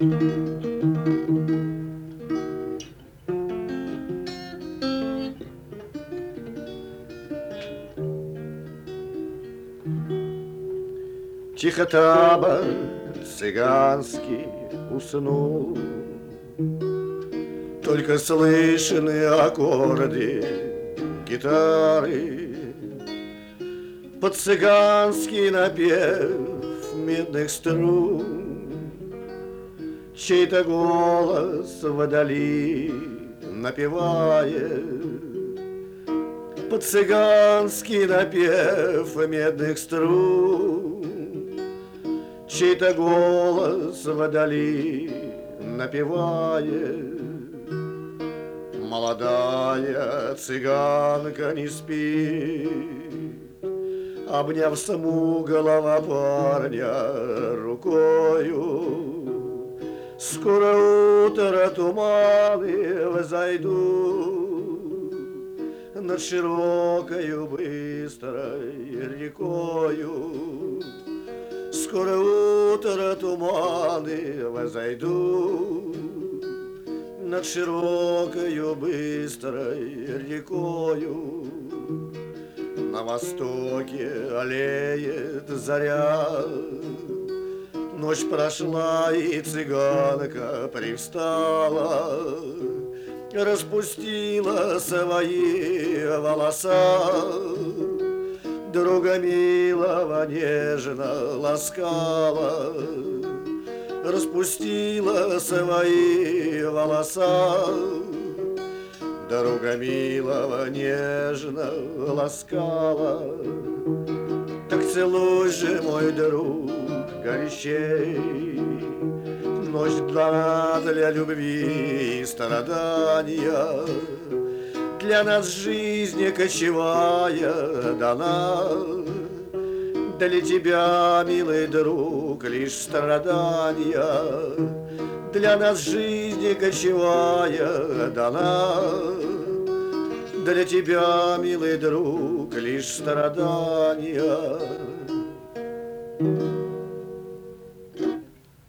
Тихо табор цыганский уснул, только слышны аккорды гитары, под цыганский напев медных струн, чей-то голос вдали напевает, под цыганский напев медных струн, чей-то голос вдали напевает. Молодая цыганка не спит, обняв смуглого парня рукою. Скоро утро туманы взойдут над широкою быстрой рекою. Скоро утро туманы взойдут над широкою быстрой рекою. На востоке аллеет заря, ночь прошла и цыганка привстала, распустила свои волоса, друга милого нежно ласкала, распустила свои волоса, друга милого нежно ласкала. Так целуй же, мой друг, горячей, ночь дана для любви и страдания, для нас жизнь кочевая дана. Для тебя, милый друг, лишь страдания, для нас жизнь кочевая дана. Для тебя, милый друг, лишь страдания.